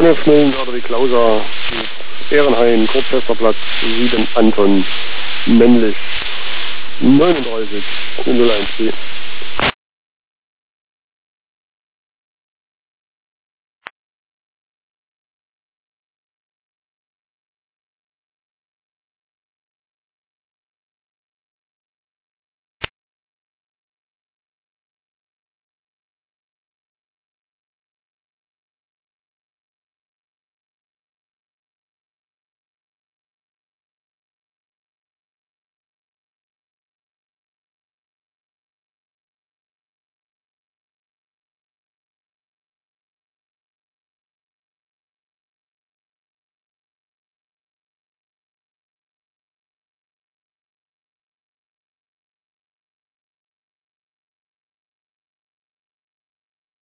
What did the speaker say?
550 oder wie Klauser, Ehrenhain, Kurzfesterplatz 7 Anton, männlich 39 013.